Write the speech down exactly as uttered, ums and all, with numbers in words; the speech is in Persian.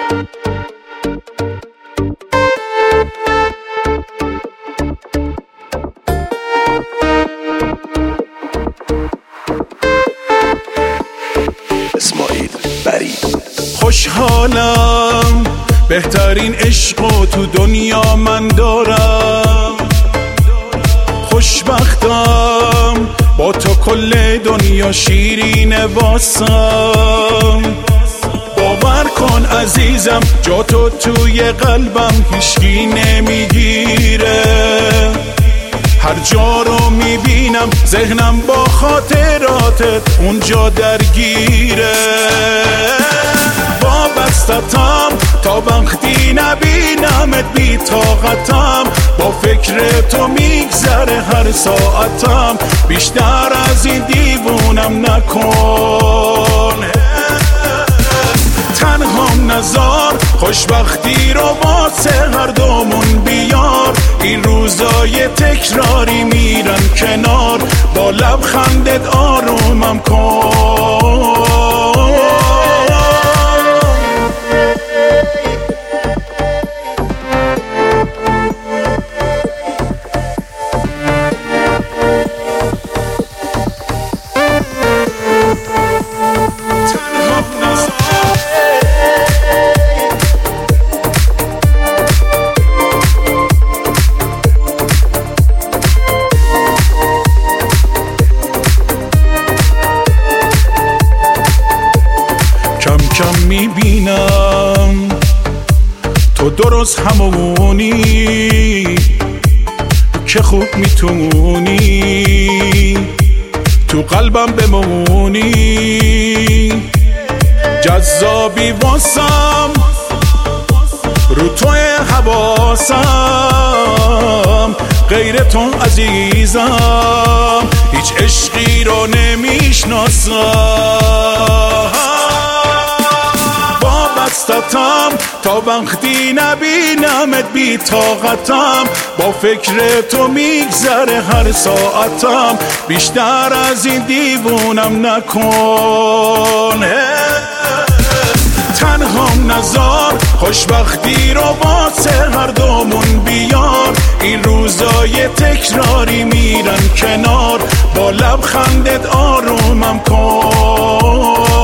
اسماعیل بری. خوشحالم بهترین عشقو تو دنیا من دارم، خوشبختم با تو کل دنیا شیرین واسم. باور کن عزیزم جا تو توی قلبم هیچکی نمیگیره، هر جا رو میبینم ذهنم با خاطراتت اونجا درگیره. وابستتم تا وقتی نبینمت بی طاقتم، با فکر تو میگذره هر ساعتم، بیشتر از این دیوونم نکن. تنهام نزار خوشبختی رو واسه هر دومون بیار، این روزای تکراری میرن کنار، با لبخندت آرومم کن. کم کم میبینم تو درست همونی که خوب میتونی تو قلبم بمونی، جذابی واسم رو توی حواسم، غیر تو عزیزم هیچ عشقی رو نمیشناسم. وابستتم تا وقتی نبینمت بی طاقتم، با فکر تو میگذره هر ساعتم، بیشتر از این دیوونم نکن. تنهام نزار خوشبختی رو واسه هر دومون بیار، این روزای تکراری میرن کنار، با لبخندت آرومم کن.